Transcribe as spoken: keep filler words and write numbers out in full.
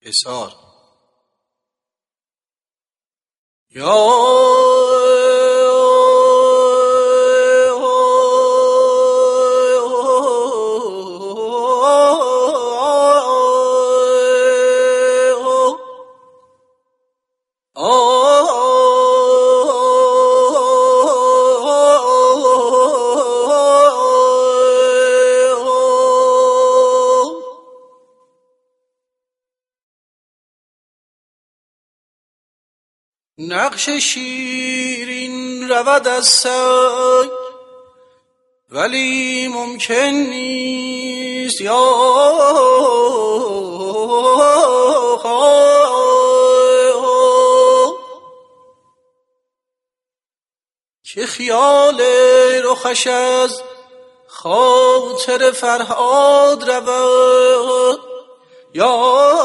حصار. یا نقش شیرین رود از سنگ، ولی ممکن نیست یا که خیال رخش از خاطر فرهاد رود. یا